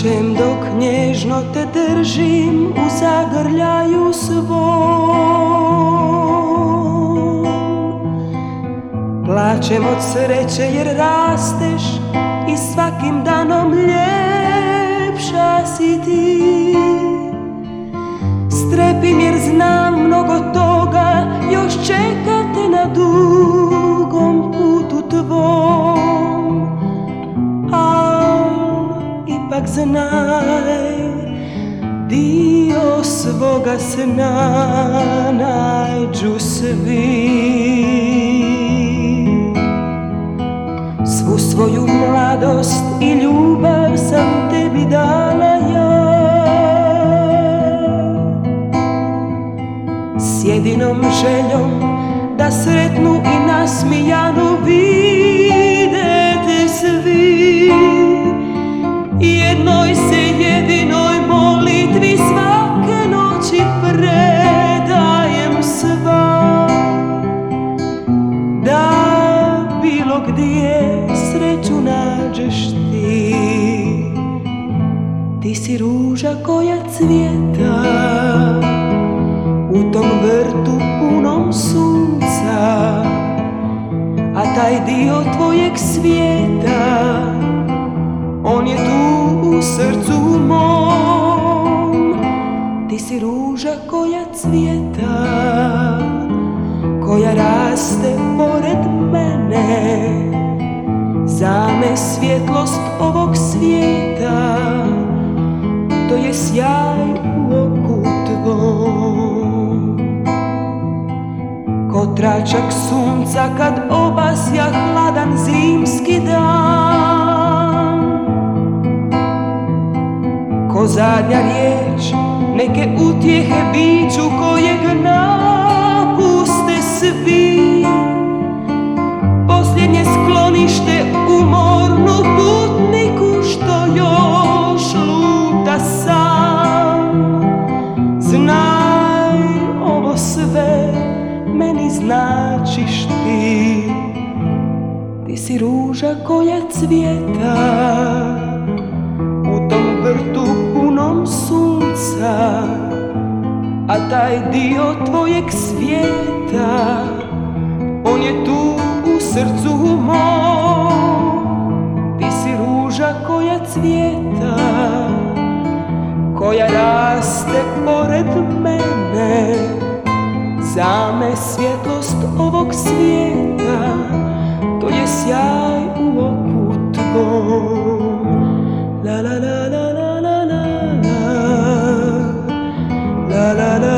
Plačem dok nježno te držim u zagrljaju svom. Plačem od sreće jer rasteš i svakim danom ljepša si ti. Strepim jer znam mnogo toga još čeka te na dugom putu tvom. Ipak znaj, dio svoga sna nađu svi. Svu svoju mladost i ljubav sam tebi dala ja, s jedinom željom da sretnu i nasmijanu vide te svi. Jednoj se jedinoj molitvi svake noći predajem sva, da bilo gdje sreću nađeš ti. Ti si ruža koja cvjeta u tom vrtu punom sunca, a taj dio tvojeg svijeta, on je tu u srcu mom. Ti si ruža koja cvjeta, koja raste pored mene, za me svjetlost ovog svijeta, to je sjaj u oku tvom. Ko tračak sunca kad obasja hladan zimski dan, ko zadnja riječ neke utjehe biću kojeg napuste svi. Posljednje sklonište umornu putniku što još luta sam. Znaj, ovo sve meni značiš ti. Ti si ruža koja cvjeta u tom vrtu punom sunca, a taj dio tvojeg svijeta, on je tu u srcu mom. Ti si ruža koja cvjeta, koja raste pored mene, za me svjetlost ovog svijeta, to je sjaj u oku tvom. La la la la la la la la la la la.